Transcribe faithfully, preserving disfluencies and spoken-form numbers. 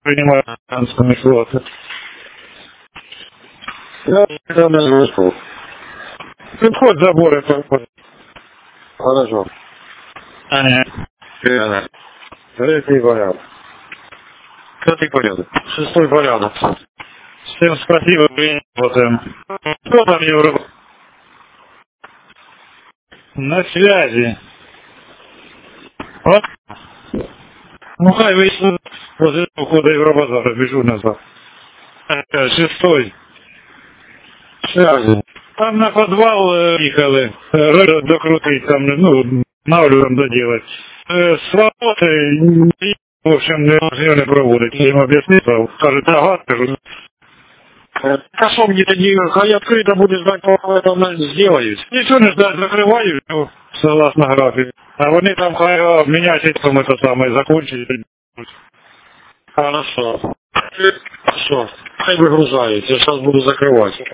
принимаю анскую флоты. Я там не вышел. Вход забора проходит. Хорошо. А, нет. Верно. Третий порядок. Пятый порядок. Шестой порядок. Всем спасибо, принял. Кто там Европа? На связи. Вот. Ну, хай выясню. После ухода Евробазара бежу назад. Это шестой. Связи. Там на подвал э, ехали. Э, докрутить там, ну, навлю там доделать. Э, с работы, в общем, не, не проводить. Я им объяснил, скажет, ага, скажу. А что мне тоді, хай открыто будет ждать, пока это сделают. Ничего не ждать, закрываю, ну, согласно графику. А вони там хай обменять, там это самое, закончить. Хорошо. Хорошо. Хай выгружают. Я сейчас буду закрывать.